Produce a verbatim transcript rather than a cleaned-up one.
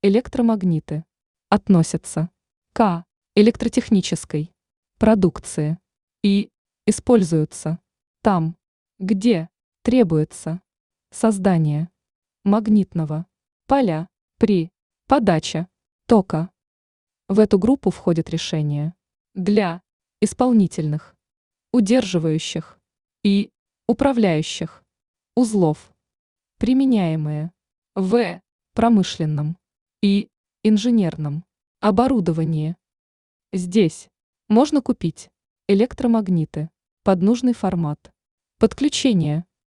электромагниты относятся к электротехнической продукции и используются там, где требуется создание магнитного поля при подаче тока. В эту группу входят решения для исполнительных, удерживающих и управляющих узлов, применяемые в промышленном и инженерном оборудовании. Здесь можно купить электромагниты под нужный формат подключения